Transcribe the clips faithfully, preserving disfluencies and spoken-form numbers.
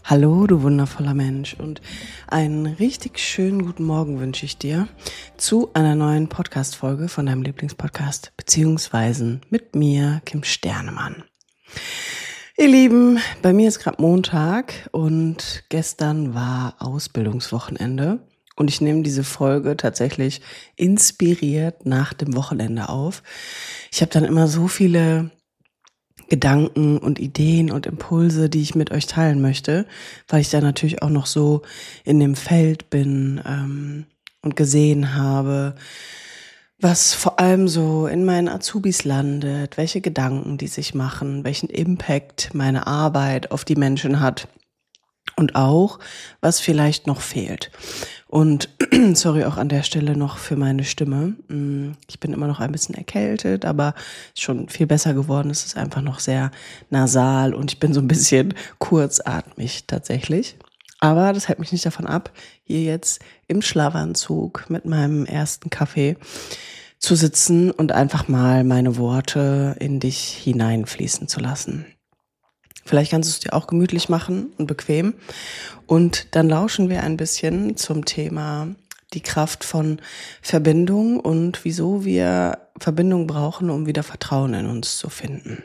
Hallo, du wundervoller Mensch, und einen richtig schönen guten Morgen wünsche ich dir zu einer neuen Podcast-Folge von deinem Lieblingspodcast, beziehungsweise mit mir, Kim Sternemann. Ihr Lieben, bei mir ist gerade Montag und gestern war Ausbildungswochenende und ich nehme diese Folge tatsächlich inspiriert nach dem Wochenende auf. Ich habe dann immer so viele Gedanken und Ideen und Impulse, die ich mit euch teilen möchte, weil ich da natürlich auch noch so in dem Feld bin ähm, und gesehen habe, was vor allem so in meinen Azubis landet, welche Gedanken die sich machen, welchen Impact meine Arbeit auf die Menschen hat und auch, was vielleicht noch fehlt. Und sorry auch an der Stelle noch für meine Stimme. Ich bin immer noch ein bisschen erkältet, aber ist schon viel besser geworden. Es ist einfach noch sehr nasal und ich bin so ein bisschen kurzatmig tatsächlich. Aber das hält mich nicht davon ab, hier jetzt im Schlafanzug mit meinem ersten Kaffee zu sitzen und einfach mal meine Worte in dich hineinfließen zu lassen. Vielleicht kannst du es dir auch gemütlich machen und bequem. Und dann lauschen wir ein bisschen zum Thema die Kraft von Verbindung und wieso wir Verbindung brauchen, um wieder Vertrauen in uns zu finden.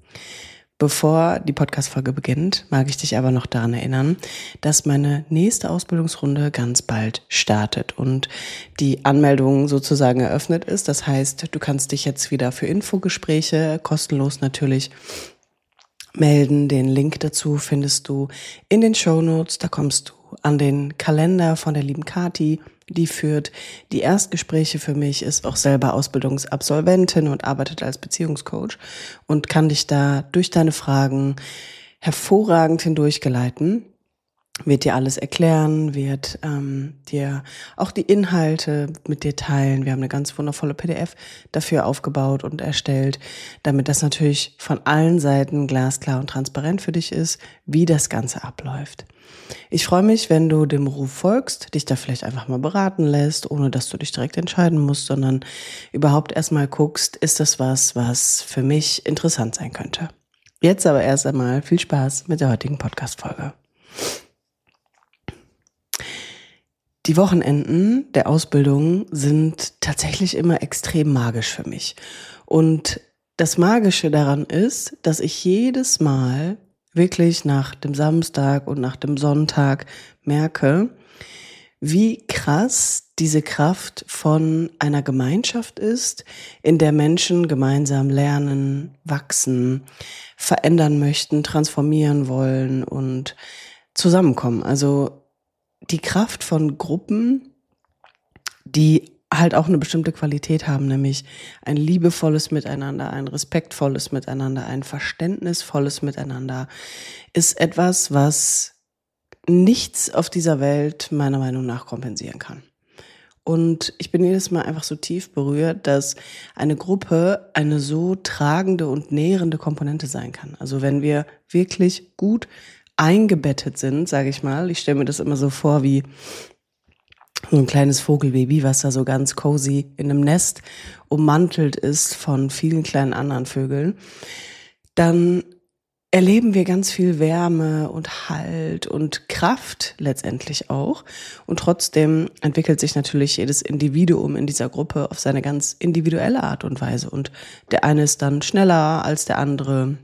Bevor die Podcast-Folge beginnt, mag ich dich aber noch daran erinnern, dass meine nächste Ausbildungsrunde ganz bald startet und die Anmeldung sozusagen eröffnet ist. Das heißt, du kannst dich jetzt wieder für Infogespräche, kostenlos natürlich, melden. Den Link dazu findest du in den Shownotes. Da kommst du an den Kalender von der lieben Kati, die führt die Erstgespräche für mich, ist auch selber Ausbildungsabsolventin und arbeitet als Beziehungscoach und kann dich da durch deine Fragen hervorragend hindurchgeleiten. Wird dir alles erklären, wird ähm, dir auch die Inhalte mit dir teilen. Wir haben eine ganz wundervolle P D F dafür aufgebaut und erstellt, damit das natürlich von allen Seiten glasklar und transparent für dich ist, wie das Ganze abläuft. Ich freue mich, wenn du dem Ruf folgst, dich da vielleicht einfach mal beraten lässt, ohne dass du dich direkt entscheiden musst, sondern überhaupt erstmal guckst, ist das was, was für mich interessant sein könnte. Jetzt aber erst einmal viel Spaß mit der heutigen Podcast-Folge. Die Wochenenden der Ausbildung sind tatsächlich immer extrem magisch für mich. Und das Magische daran ist, dass ich jedes Mal wirklich nach dem Samstag und nach dem Sonntag merke, wie krass diese Kraft von einer Gemeinschaft ist, in der Menschen gemeinsam lernen, wachsen, verändern möchten, transformieren wollen und zusammenkommen. Also die Kraft von Gruppen, die halt auch eine bestimmte Qualität haben, nämlich ein liebevolles Miteinander, ein respektvolles Miteinander, ein verständnisvolles Miteinander, ist etwas, was nichts auf dieser Welt meiner Meinung nach kompensieren kann. Und ich bin jedes Mal einfach so tief berührt, dass eine Gruppe eine so tragende und nährende Komponente sein kann. Also wenn wir wirklich gut eingebettet sind, sage ich mal. Ich stelle mir das immer so vor wie so ein kleines Vogelbaby, was da so ganz cozy in einem Nest ummantelt ist von vielen kleinen anderen Vögeln. Dann erleben wir ganz viel Wärme und Halt und Kraft letztendlich auch. Und trotzdem entwickelt sich natürlich jedes Individuum in dieser Gruppe auf seine ganz individuelle Art und Weise. Und der eine ist dann schneller als der andere,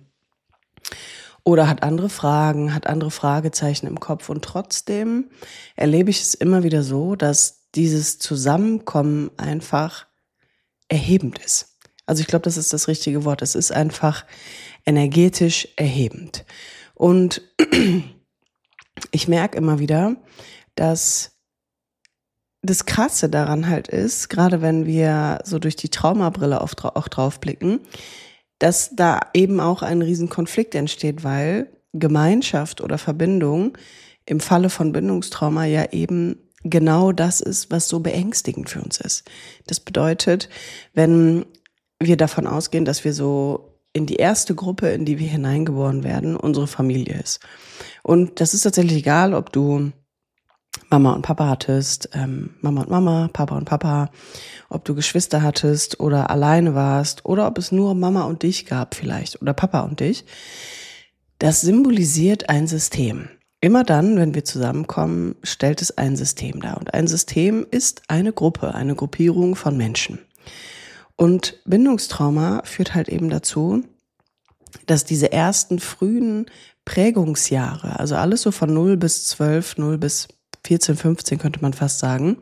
oder hat andere Fragen, hat andere Fragezeichen im Kopf. Und trotzdem erlebe ich es immer wieder so, dass dieses Zusammenkommen einfach erhebend ist. Also ich glaube, das ist das richtige Wort. Es ist einfach energetisch erhebend. Und ich merke immer wieder, dass das Krasse daran halt ist, gerade wenn wir so durch die Traumabrille auch drauf blicken, dass da eben auch ein Riesenkonflikt entsteht, weil Gemeinschaft oder Verbindung im Falle von Bindungstrauma ja eben genau das ist, was so beängstigend für uns ist. Das bedeutet, wenn wir davon ausgehen, dass wir so in die erste Gruppe, in die wir hineingeboren werden, unsere Familie ist. Und das ist tatsächlich egal, ob du Mama und Papa hattest, ähm, Mama und Mama, Papa und Papa, ob du Geschwister hattest oder alleine warst oder ob es nur Mama und dich gab vielleicht oder Papa und dich. Das symbolisiert ein System. immer dann, wenn wir zusammenkommen, stellt es ein System dar. Und ein System ist eine Gruppe, eine Gruppierung von Menschen. Und Bindungstrauma führt halt eben dazu, dass diese ersten frühen Prägungsjahre, also alles so von null bis zwölf, null bis vierzehn, fünfzehn könnte man fast sagen,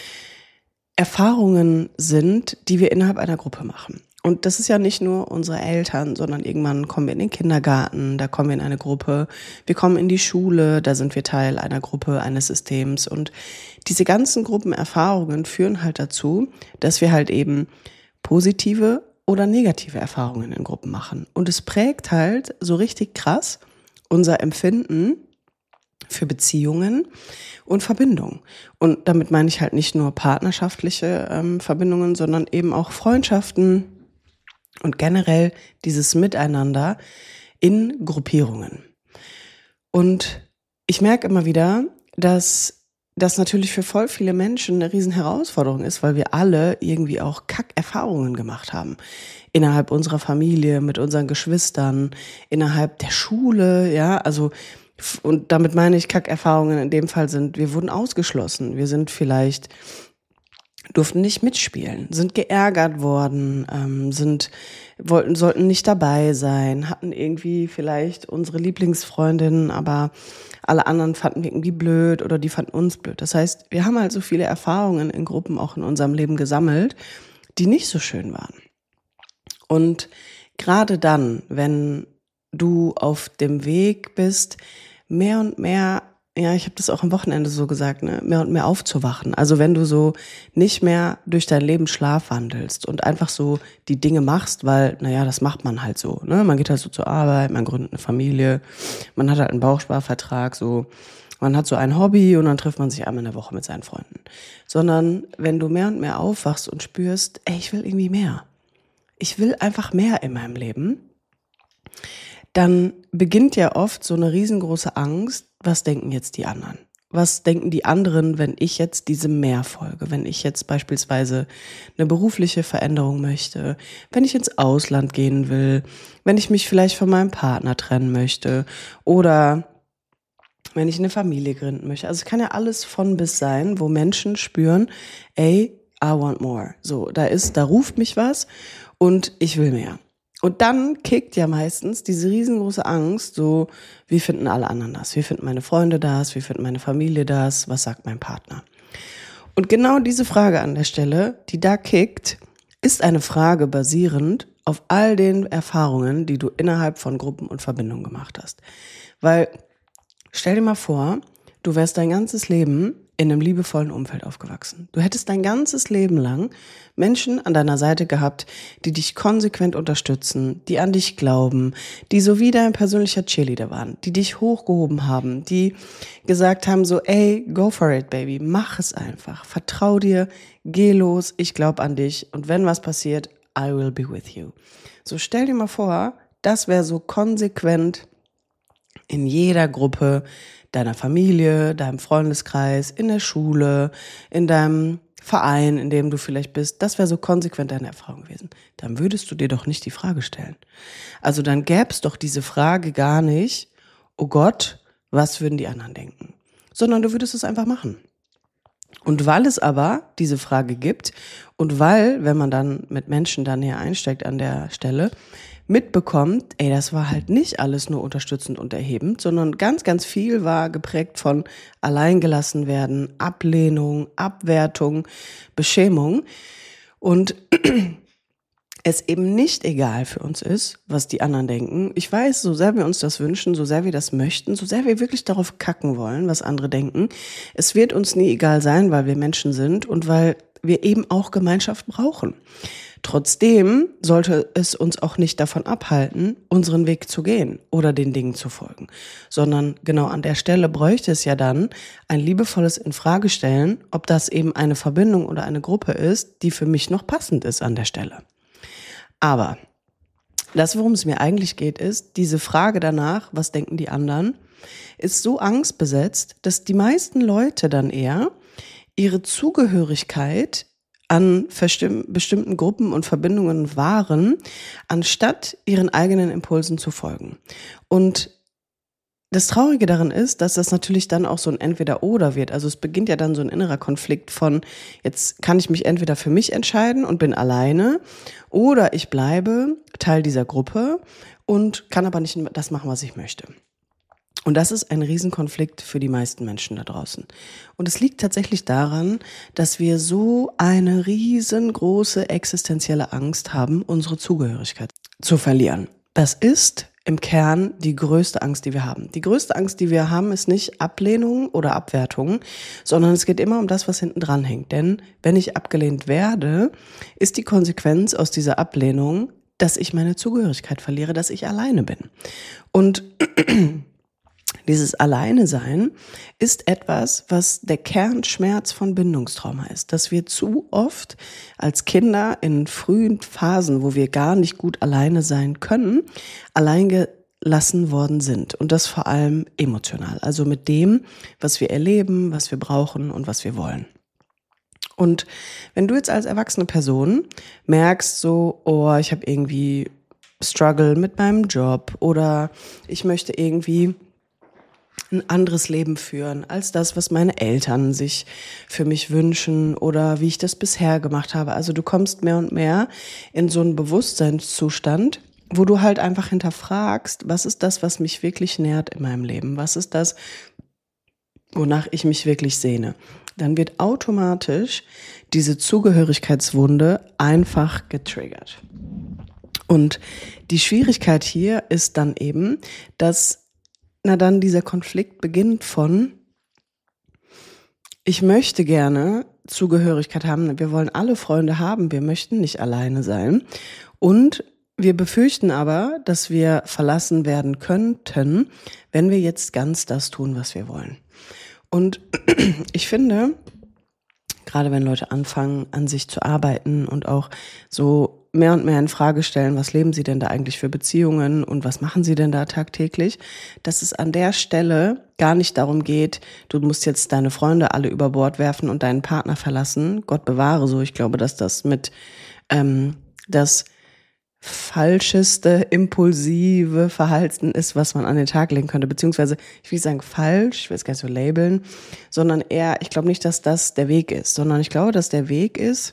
Erfahrungen sind, die wir innerhalb einer Gruppe machen. Und das ist ja nicht nur unsere Eltern, sondern irgendwann kommen wir in den Kindergarten, da kommen wir in eine Gruppe, wir kommen in die Schule, da sind wir Teil einer Gruppe, eines Systems. Und diese ganzen Gruppenerfahrungen führen halt dazu, dass wir halt eben positive oder negative Erfahrungen in Gruppen machen. Und es prägt halt so richtig krass unser Empfinden für Beziehungen und Verbindungen. Und damit meine ich halt nicht nur partnerschaftliche ähm, Verbindungen, sondern eben auch Freundschaften und generell dieses Miteinander in Gruppierungen. Und ich merke immer wieder, dass das natürlich für voll viele Menschen eine riesen Herausforderung ist, weil wir alle irgendwie auch Kackerfahrungen gemacht haben. Innerhalb unserer Familie, mit unseren Geschwistern, innerhalb der Schule, ja, also, und damit meine ich Kackerfahrungen in dem Fall sind, wir wurden ausgeschlossen, wir sind vielleicht, durften nicht mitspielen, sind geärgert worden, ähm, sind, wollten, sollten nicht dabei sein, hatten irgendwie vielleicht unsere Lieblingsfreundin, aber alle anderen fanden wir irgendwie blöd oder die fanden uns blöd. Das heißt, wir haben halt so viele Erfahrungen in Gruppen auch in unserem Leben gesammelt, die nicht so schön waren. Und gerade dann, wenn du auf dem Weg bist, mehr und mehr, ja, ich habe das auch am Wochenende so gesagt, ne, mehr und mehr aufzuwachen. Also wenn du so nicht mehr durch dein Leben schlafwandelst und einfach so die Dinge machst, weil, naja, das macht man halt so, ne? Man geht halt so zur Arbeit, man gründet eine Familie, man hat halt einen Bausparvertrag, so, man hat so ein Hobby und dann trifft man sich einmal in der Woche mit seinen Freunden. Sondern wenn du mehr und mehr aufwachst und spürst, ey, ich will irgendwie mehr. Ich will einfach mehr in meinem Leben, dann beginnt ja oft so eine riesengroße Angst, was denken jetzt die anderen? Was denken die anderen, wenn ich jetzt diesem Mehr folge? Wenn ich jetzt beispielsweise eine berufliche Veränderung möchte, wenn ich ins Ausland gehen will, wenn ich mich vielleicht von meinem Partner trennen möchte oder wenn ich eine Familie gründen möchte. Also es kann ja alles von bis sein, wo Menschen spüren, ey, I want more. So, da ist, da ruft mich was und ich will mehr. Und dann kickt ja meistens diese riesengroße Angst, so, wie finden alle anderen das? Wie finden meine Freunde das? Wie finden meine Familie das? Was sagt mein Partner? Und genau diese Frage an der Stelle, die da kickt, ist eine Frage basierend auf all den Erfahrungen, die du innerhalb von Gruppen und Verbindungen gemacht hast. Weil, stell dir mal vor, du wärst dein ganzes Leben in einem liebevollen Umfeld aufgewachsen. Du hättest dein ganzes Leben lang Menschen an deiner Seite gehabt, die dich konsequent unterstützen, die an dich glauben, die so wie dein persönlicher Cheerleader waren, die dich hochgehoben haben, die gesagt haben so, ey, go for it, baby, mach es einfach, vertrau dir, geh los, ich glaube an dich und wenn was passiert, I will be with you. So stell dir mal vor, das wäre so konsequent in jeder Gruppe deiner Familie, deinem Freundeskreis, in der Schule, in deinem Verein, in dem du vielleicht bist, das wäre so konsequent deine Erfahrung gewesen. Dann würdest du dir doch nicht die Frage stellen. Also dann gäbe es doch diese Frage gar nicht, oh Gott, was würden die anderen denken? Sondern du würdest es einfach machen. Und weil es aber diese Frage gibt und weil, wenn man dann mit Menschen da näher einsteigt an der Stelle, mitbekommt, ey, das war halt nicht alles nur unterstützend und erhebend, sondern ganz, ganz viel war geprägt von alleingelassen werden, Ablehnung, Abwertung, Beschämung und es eben nicht egal für uns ist, was die anderen denken. Ich weiß, so sehr wir uns das wünschen, so sehr wir das möchten, so sehr wir wirklich darauf kacken wollen, was andere denken, es wird uns nie egal sein, weil wir Menschen sind und weil wir eben auch Gemeinschaft brauchen. Trotzdem sollte es uns auch nicht davon abhalten, unseren Weg zu gehen oder den Dingen zu folgen, sondern genau an der Stelle bräuchte es ja dann ein liebevolles Infragestellen, ob das eben eine Verbindung oder eine Gruppe ist, die für mich noch passend ist an der Stelle. Aber das, worum es mir eigentlich geht, ist, diese Frage danach, was denken die anderen, ist so angstbesetzt, dass die meisten Leute dann eher ihre Zugehörigkeit an bestimmten Gruppen und Verbindungen wahren, anstatt ihren eigenen Impulsen zu folgen. Und das Traurige daran ist, dass das natürlich dann auch so ein Entweder-Oder wird. Also es beginnt ja dann so ein innerer Konflikt von, jetzt kann ich mich entweder für mich entscheiden und bin alleine oder ich bleibe Teil dieser Gruppe und kann aber nicht das machen, was ich möchte. Und das ist ein Riesenkonflikt für die meisten Menschen da draußen. Und es liegt tatsächlich daran, dass wir so eine riesengroße existenzielle Angst haben, unsere Zugehörigkeit zu verlieren. Das ist im Kern die größte Angst, die wir haben. Die größte Angst, die wir haben, ist nicht Ablehnung oder Abwertung, sondern es geht immer um das, was hinten dran hängt. Denn wenn ich abgelehnt werde, ist die Konsequenz aus dieser Ablehnung, dass ich meine Zugehörigkeit verliere, dass ich alleine bin. Und dieses Alleine-Sein ist etwas, was der Kernschmerz von Bindungstrauma ist. Dass wir zu oft als Kinder in frühen Phasen, wo wir gar nicht gut alleine sein können, allein gelassen worden sind. Und das vor allem emotional. Also mit dem, was wir erleben, was wir brauchen und was wir wollen. Und wenn du jetzt als erwachsene Person merkst so, oh, ich habe irgendwie Struggle mit meinem Job oder ich möchte irgendwie ein anderes Leben führen als das, was meine Eltern sich für mich wünschen oder wie ich das bisher gemacht habe. Also du kommst mehr und mehr in so einen Bewusstseinszustand, wo du halt einfach hinterfragst, was ist das, was mich wirklich nährt in meinem Leben? Was ist das, wonach ich mich wirklich sehne? Dann wird automatisch diese Zugehörigkeitswunde einfach getriggert. Und die Schwierigkeit hier ist dann eben, dass na dann dieser Konflikt beginnt von, ich möchte gerne Zugehörigkeit haben, wir wollen alle Freunde haben, wir möchten nicht alleine sein und wir befürchten aber, dass wir verlassen werden könnten, wenn wir jetzt ganz das tun, was wir wollen. Und ich finde, gerade wenn Leute anfangen, an sich zu arbeiten und auch so mehr und mehr in Frage stellen, was leben sie denn da eigentlich für Beziehungen und was machen sie denn da tagtäglich, dass es an der Stelle gar nicht darum geht, du musst jetzt deine Freunde alle über Bord werfen und deinen Partner verlassen. Gott bewahre so. Ich glaube, dass das mit ähm, das falscheste, impulsive Verhalten ist, was man an den Tag legen könnte. Beziehungsweise, ich will nicht sagen falsch, ich will es gar nicht so labeln, sondern eher, ich glaube nicht, dass das der Weg ist, sondern ich glaube, dass der Weg ist,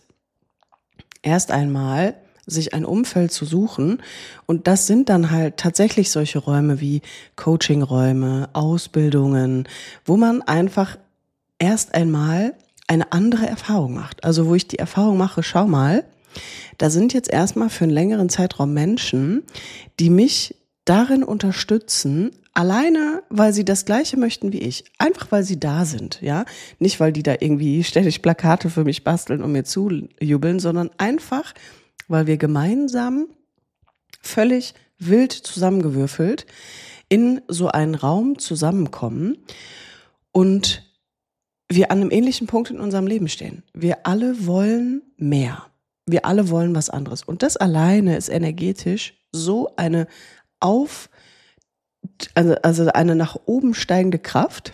erst einmal sich ein Umfeld zu suchen. Und das sind dann halt tatsächlich solche Räume wie Coachingräume, Ausbildungen, wo man einfach erst einmal eine andere Erfahrung macht. Also wo ich die Erfahrung mache, schau mal, da sind jetzt erstmal für einen längeren Zeitraum Menschen, die mich darin unterstützen, alleine, weil sie das Gleiche möchten wie ich. Einfach, weil sie da sind, ja. Nicht, weil die da irgendwie ständig Plakate für mich basteln und mir zujubeln, sondern einfach, weil wir gemeinsam völlig wild zusammengewürfelt in so einen Raum zusammenkommen und wir an einem ähnlichen Punkt in unserem Leben stehen. Wir alle wollen mehr. Wir alle wollen was anderes. Und das alleine ist energetisch so eine auf, also, also eine nach oben steigende Kraft,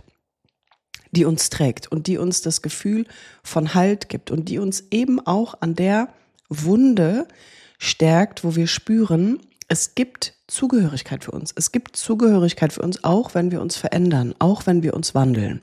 die uns trägt und die uns das Gefühl von Halt gibt und die uns eben auch an der Wunde stärkt, wo wir spüren, es gibt Zugehörigkeit für uns. Es gibt Zugehörigkeit für uns, auch wenn wir uns verändern, auch wenn wir uns wandeln.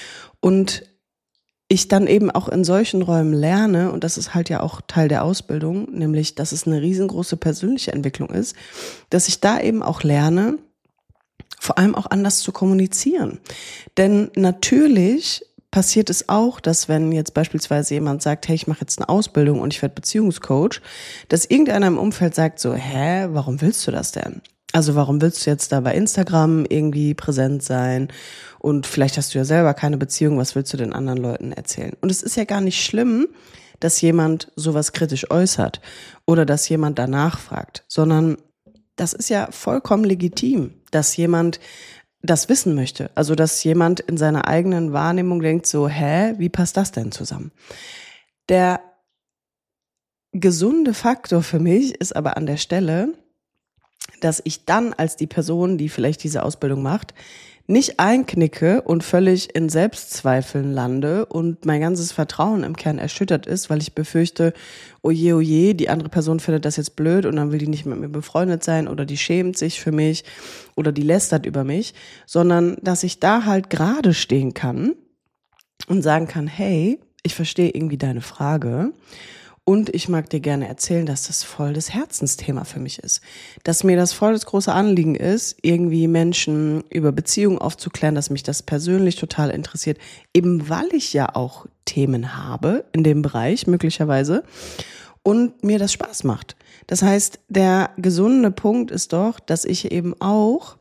Und ich dann eben auch in solchen Räumen lerne, und das ist halt ja auch Teil der Ausbildung, nämlich, dass es eine riesengroße persönliche Entwicklung ist, dass ich da eben auch lerne, vor allem auch anders zu kommunizieren. Denn natürlich passiert es auch, dass wenn jetzt beispielsweise jemand sagt, hey, ich mache jetzt eine Ausbildung und ich werde Beziehungscoach, dass irgendeiner im Umfeld sagt so, hä, warum willst du das denn? Also warum willst du jetzt da bei Instagram irgendwie präsent sein? Und vielleicht hast du ja selber keine Beziehung, was willst du den anderen Leuten erzählen? Und es ist ja gar nicht schlimm, dass jemand sowas kritisch äußert oder dass jemand danach fragt, sondern das ist ja vollkommen legitim, dass jemand das wissen möchte. Also dass jemand in seiner eigenen Wahrnehmung denkt so, hä, wie passt das denn zusammen? Der gesunde Faktor für mich ist aber an der Stelle, dass ich dann als die Person, die vielleicht diese Ausbildung macht, nicht einknicke und völlig in Selbstzweifeln lande und mein ganzes Vertrauen im Kern erschüttert ist, weil ich befürchte, oje, oje, die andere Person findet das jetzt blöd und dann will die nicht mit mir befreundet sein oder die schämt sich für mich oder die lästert über mich, sondern dass ich da halt gerade stehen kann und sagen kann, hey, ich verstehe irgendwie deine Frage und ich mag dir gerne erzählen, dass das voll das Herzensthema für mich ist. Dass mir das voll das große Anliegen ist, irgendwie Menschen über Beziehungen aufzuklären, dass mich das persönlich total interessiert, eben weil ich ja auch Themen habe in dem Bereich möglicherweise und mir das Spaß macht. Das heißt, der gesunde Punkt ist doch, dass ich eben auch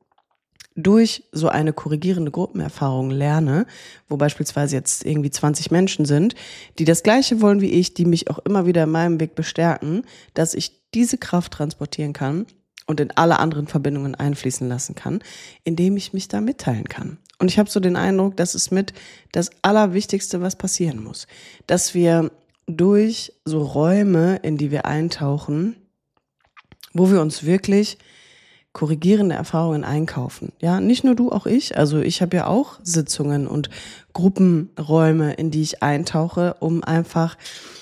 durch so eine korrigierende Gruppenerfahrung lerne, wo beispielsweise jetzt irgendwie zwanzig Menschen sind, die das Gleiche wollen wie ich, die mich auch immer wieder in meinem Weg bestärken, dass ich diese Kraft transportieren kann und in alle anderen Verbindungen einfließen lassen kann, indem ich mich da mitteilen kann. Und ich habe so den Eindruck, das ist mit das Allerwichtigste, was passieren muss, dass wir durch so Räume, in die wir eintauchen, wo wir uns wirklich korrigierende Erfahrungen einkaufen. Ja, nicht nur du, auch ich. Also ich habe ja auch Sitzungen und Gruppenräume, in die ich eintauche, um einfach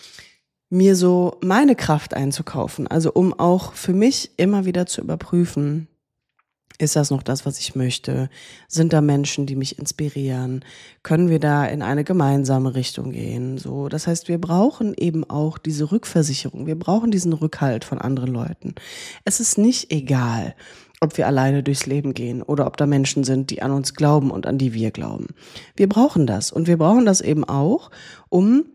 mir so meine Kraft einzukaufen. Also um auch für mich immer wieder zu überprüfen, ist das noch das, was ich möchte? Sind da Menschen, die mich inspirieren? Können wir da in eine gemeinsame Richtung gehen? So, das heißt, wir brauchen eben auch diese Rückversicherung. Wir brauchen diesen Rückhalt von anderen Leuten. Es ist nicht egal, ob wir alleine durchs Leben gehen oder ob da Menschen sind, die an uns glauben und an die wir glauben. Wir brauchen das und wir brauchen das eben auch, um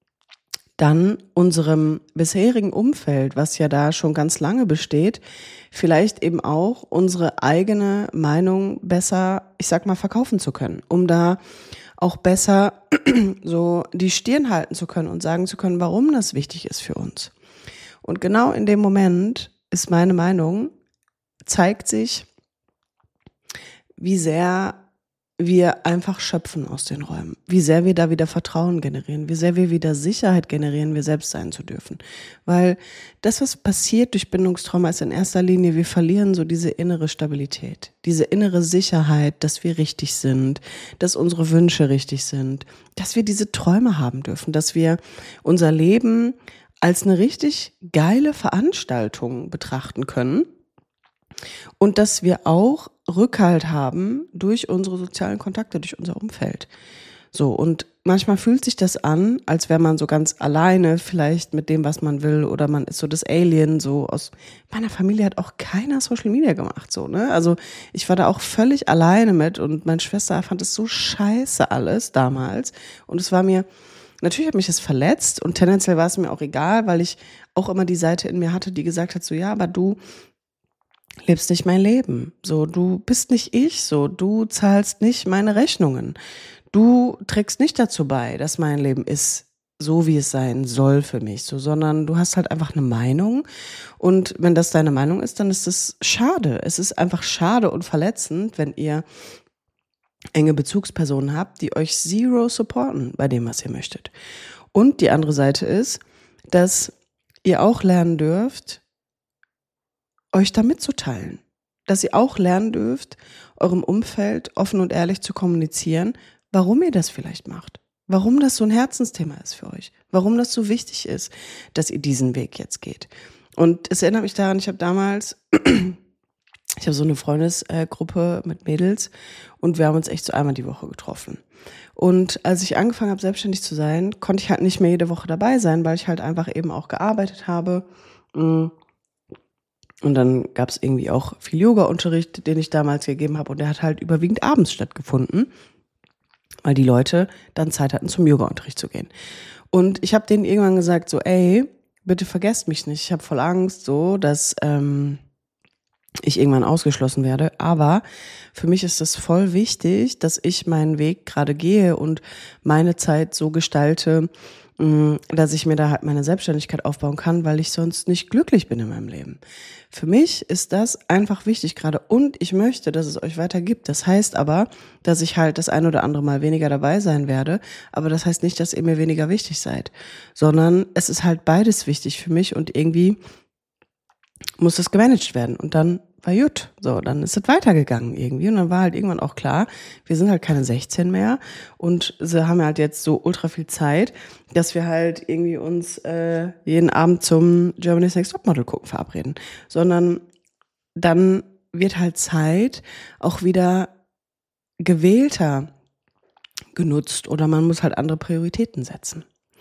dann unserem bisherigen Umfeld, was ja da schon ganz lange besteht, vielleicht eben auch unsere eigene Meinung besser, ich sag mal, verkaufen zu können, um da auch besser so die Stirn halten zu können und sagen zu können, warum das wichtig ist für uns. Und genau in dem Moment ist meine Meinung, zeigt sich, wie sehr wir einfach schöpfen aus den Räumen, wie sehr wir da wieder Vertrauen generieren, wie sehr wir wieder Sicherheit generieren, wir selbst sein zu dürfen. Weil das, was passiert durch Bindungstrauma, ist in erster Linie, wir verlieren so diese innere Stabilität, diese innere Sicherheit, dass wir richtig sind, dass unsere Wünsche richtig sind, dass wir diese Träume haben dürfen, dass wir unser Leben als eine richtig geile Veranstaltung betrachten können. Und dass wir auch Rückhalt haben durch unsere sozialen Kontakte, durch unser Umfeld. So, und manchmal fühlt sich das an, als wäre man so ganz alleine vielleicht mit dem, was man will, oder man ist so das Alien, so aus meiner Familie hat auch keiner Social Media gemacht, so, ne? Also ich war da auch völlig alleine mit und meine Schwester fand es so scheiße alles damals und es war mir, natürlich hat mich das verletzt und tendenziell war es mir auch egal, weil ich auch immer die Seite in mir hatte, die gesagt hat, so, ja, aber du lebst nicht mein Leben. So, du bist nicht ich, so, du zahlst nicht meine Rechnungen. Du trägst nicht dazu bei, dass mein Leben ist, so wie es sein soll für mich, so, sondern du hast halt einfach eine Meinung. Und wenn das deine Meinung ist, dann ist es schade. Es ist einfach schade und verletzend, wenn ihr enge Bezugspersonen habt, die euch zero supporten bei dem, was ihr möchtet. Und die andere Seite ist, dass ihr auch lernen dürft, euch da mitzuteilen. Dass ihr auch lernen dürft, eurem Umfeld offen und ehrlich zu kommunizieren, warum ihr das vielleicht macht. Warum das so ein Herzensthema ist für euch. Warum das so wichtig ist, dass ihr diesen Weg jetzt geht. Und es erinnert mich daran, ich habe damals, ich habe so eine Freundesgruppe mit Mädels und wir haben uns echt so einmal die Woche getroffen. Und als ich angefangen habe, selbstständig zu sein, konnte ich halt nicht mehr jede Woche dabei sein, weil ich halt einfach eben auch gearbeitet habe. Und dann gab es irgendwie auch viel Yoga-Unterricht, den ich damals gegeben habe. Und der hat halt überwiegend abends stattgefunden, weil die Leute dann Zeit hatten, zum Yoga-Unterricht zu gehen. Und ich habe denen irgendwann gesagt, so, ey, bitte vergesst mich nicht. Ich habe voll Angst, so, dass ähm, ich irgendwann ausgeschlossen werde. Aber für mich ist es voll wichtig, dass ich meinen Weg gerade gehe und meine Zeit so gestalte, dass ich mir da halt meine Selbstständigkeit aufbauen kann, weil ich sonst nicht glücklich bin in meinem Leben. Für mich ist das einfach wichtig gerade und ich möchte, dass es euch weiter gibt. Das heißt aber, dass ich halt das ein oder andere Mal weniger dabei sein werde, aber das heißt nicht, dass ihr mir weniger wichtig seid, sondern es ist halt beides wichtig für mich und irgendwie muss das gemanagt werden und dann war gut. So, dann ist es weitergegangen irgendwie. Und dann war halt irgendwann auch klar, wir sind halt keine sechzehn mehr. Und sie haben halt jetzt so ultra viel Zeit, dass wir halt irgendwie uns äh, jeden Abend zum Germany's Next Topmodel gucken verabreden. Sondern dann wird halt Zeit auch wieder gewählter genutzt oder man muss halt andere Prioritäten setzen.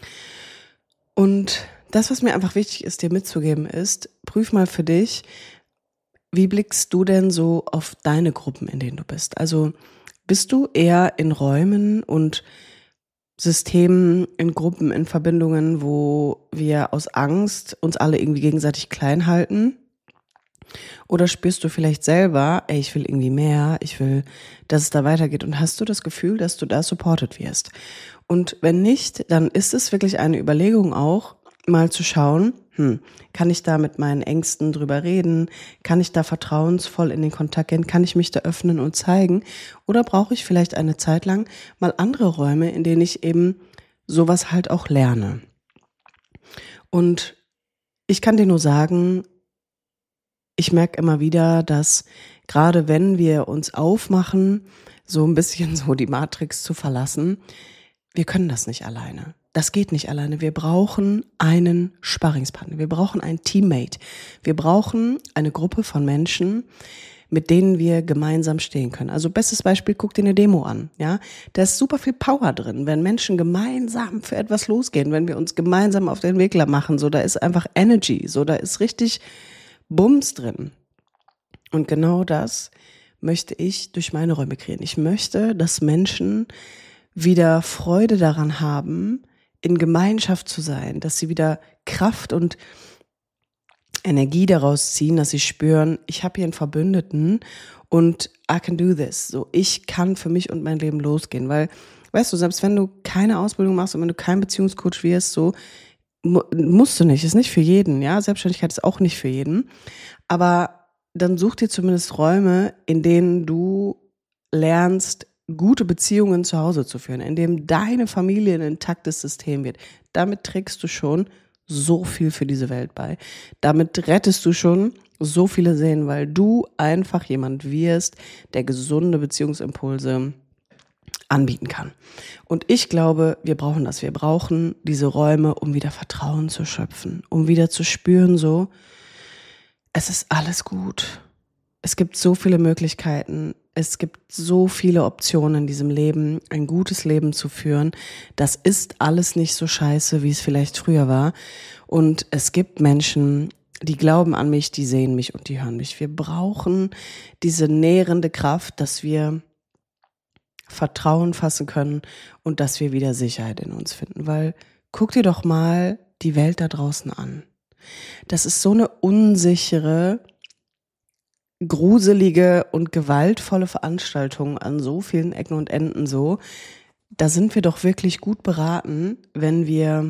Und das, was mir einfach wichtig ist, dir mitzugeben, ist, prüf mal für dich, wie blickst du denn so auf deine Gruppen, in denen du bist? Also bist du eher in Räumen und Systemen, in Gruppen, in Verbindungen, wo wir aus Angst uns alle irgendwie gegenseitig klein halten? Oder spürst du vielleicht selber, ey, ich will irgendwie mehr, ich will, dass es da weitergeht, und hast du das Gefühl, dass du da supported wirst? Und wenn nicht, dann ist es wirklich eine Überlegung auch, mal zu schauen, hm, kann ich da mit meinen Ängsten drüber reden? Kann ich da vertrauensvoll in den Kontakt gehen? Kann ich mich da öffnen und zeigen? Oder brauche ich vielleicht eine Zeit lang mal andere Räume, in denen ich eben sowas halt auch lerne? Und ich kann dir nur sagen, ich merke immer wieder, dass gerade wenn wir uns aufmachen, so ein bisschen so die Matrix zu verlassen, wir können das nicht alleine. Das geht nicht alleine. Wir brauchen einen Sparringspartner. Wir brauchen einen Teammate. Wir brauchen eine Gruppe von Menschen, mit denen wir gemeinsam stehen können. Also bestes Beispiel, guck dir eine Demo an. Ja, da ist super viel Power drin, wenn Menschen gemeinsam für etwas losgehen, wenn wir uns gemeinsam auf den Weg machen. So, da ist einfach Energy. So, da ist richtig Bums drin. Und genau das möchte ich durch meine Räume kreieren. Ich möchte, dass Menschen wieder Freude daran haben, in Gemeinschaft zu sein, dass sie wieder Kraft und Energie daraus ziehen, dass sie spüren, ich habe hier einen Verbündeten und I can do this. So, ich kann für mich und mein Leben losgehen, weil, weißt du, selbst wenn du keine Ausbildung machst und wenn du kein Beziehungscoach wirst, so, musst du nicht, ist nicht für jeden, ja, Selbstständigkeit ist auch nicht für jeden, aber dann such dir zumindest Räume, in denen du lernst, gute Beziehungen zu Hause zu führen, in dem deine Familie ein intaktes System wird. Damit trägst du schon so viel für diese Welt bei. Damit rettest du schon so viele Seelen, weil du einfach jemand wirst, der gesunde Beziehungsimpulse anbieten kann. Und ich glaube, wir brauchen das. Wir brauchen diese Räume, um wieder Vertrauen zu schöpfen, um wieder zu spüren, so, es ist alles gut. Es gibt so viele Möglichkeiten. Es gibt so viele Optionen in diesem Leben, ein gutes Leben zu führen. Das ist alles nicht so scheiße, wie es vielleicht früher war. Und es gibt Menschen, die glauben an mich, die sehen mich und die hören mich. Wir brauchen diese nährende Kraft, dass wir Vertrauen fassen können und dass wir wieder Sicherheit in uns finden. Weil guck dir doch mal die Welt da draußen an. Das ist so eine unsichere, gruselige und gewaltvolle Veranstaltung an so vielen Ecken und Enden so. Da sind wir doch wirklich gut beraten, wenn wir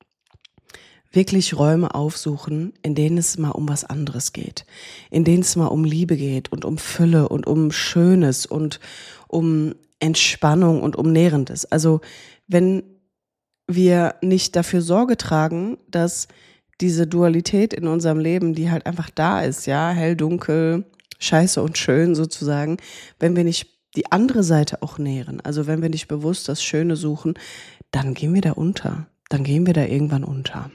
wirklich Räume aufsuchen, in denen es mal um was anderes geht, in denen es mal um Liebe geht und um Fülle und um Schönes und um Entspannung und um Nährendes. Also wenn wir nicht dafür Sorge tragen, dass diese Dualität in unserem Leben, die halt einfach da ist, ja, hell, dunkel, scheiße und schön sozusagen, wenn wir nicht die andere Seite auch nähren, also wenn wir nicht bewusst das Schöne suchen, dann gehen wir da unter, dann gehen wir da irgendwann unter.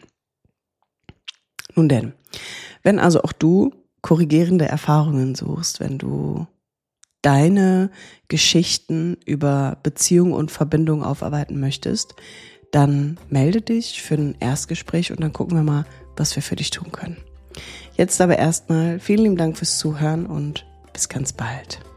Nun denn, wenn also auch du korrigierende Erfahrungen suchst, wenn du deine Geschichten über Beziehung und Verbindung aufarbeiten möchtest, dann melde dich für ein Erstgespräch und dann gucken wir mal, was wir für dich tun können. Jetzt aber erstmal vielen lieben Dank fürs Zuhören und bis ganz bald.